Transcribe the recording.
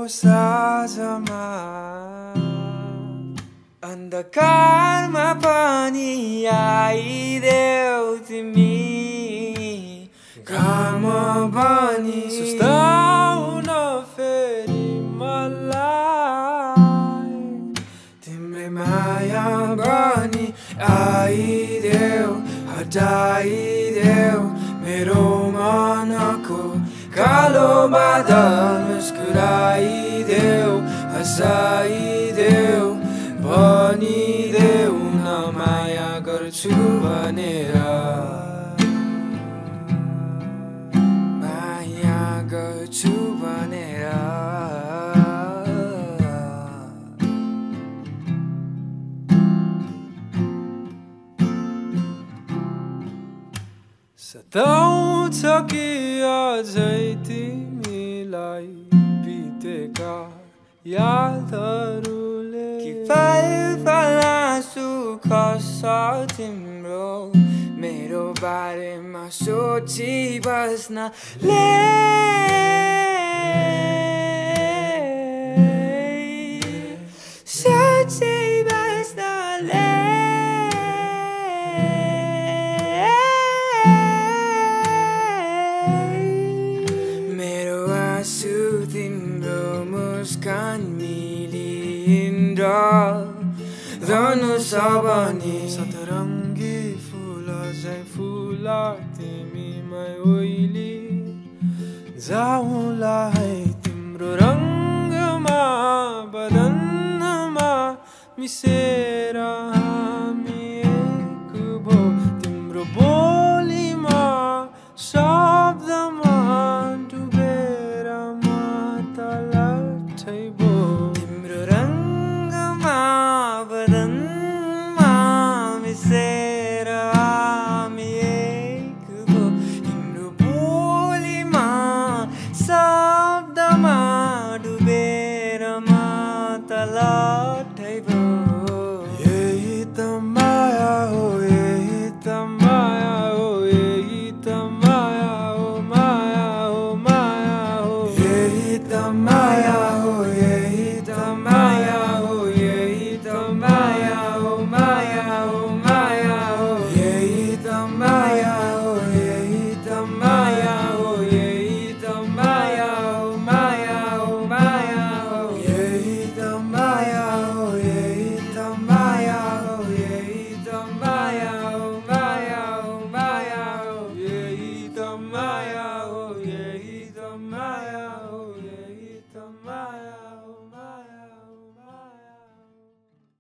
साँझमा अन्धकारमा पनि आइदेऊ तिमी घाममा पनि सुस्ताउन फेरि मलाई तिम्रै माया पनि आइदेऊ हटाइदेऊ मेरो मनको कालो बादल मुस्कुराइदेऊ हँसाइदेऊ भनिदेऊ न माया गर्छु भनेर माया गर्छु भनेर सताउँछ कि अझै तिमीलाई बितेका यादहरूले कि फलफला सुख छ तिम्रो मेरो बारेमा सोची बस्नले सोची बस्नले तिम्रो मुस्कान मिलिन्द्र धनुष बनी सतरङ्गी फुल झैँ फुल तिमीमै ओइली जाउँला है तिम्रो रङ्गमा बदनमा मिसे